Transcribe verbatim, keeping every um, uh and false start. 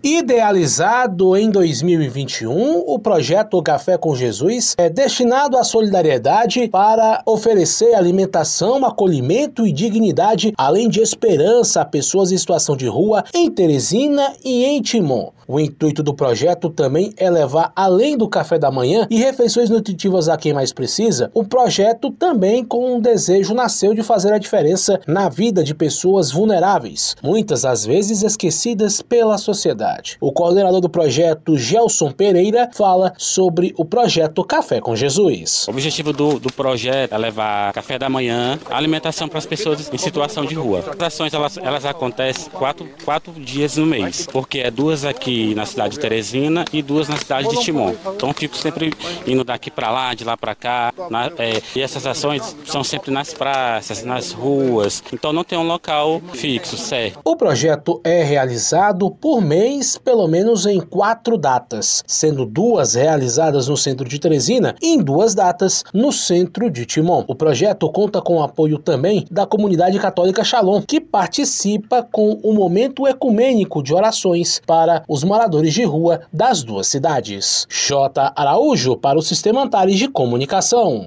Idealizado em dois mil e vinte e um, o projeto Café com Jesus é destinado à solidariedade para oferecer alimentação, acolhimento e dignidade, além de esperança a pessoas em situação de rua em Teresina e em Timon. O intuito do projeto também é levar, além do café da manhã e refeições nutritivas a quem mais precisa. O projeto também com um desejo nasceu de fazer a diferença na vida de pessoas vulneráveis, muitas às vezes esquecidas pela sociedade. O coordenador do projeto, Gelson Pereira, fala sobre o projeto Café com Jesus. O objetivo do, do projeto é levar café da manhã, alimentação para as pessoas em situação de rua. As ações elas, elas acontecem quatro, quatro dias no mês, porque é duas aqui na cidade de Teresina e duas na cidade de Timon. Então fico sempre indo daqui para lá, de lá para cá, na, é, e essas ações são sempre nas praças, nas ruas, então não tem um local fixo, certo? O projeto é realizado por mês, pelo menos em quatro datas, sendo duas realizadas no centro de Teresina e em duas datas no centro de Timon. O projeto conta com o apoio também da comunidade católica Shalom, que participa com o momento ecumênico de orações para os moradores de rua das duas cidades. J. Araújo para o Sistema Antares de Comunicação.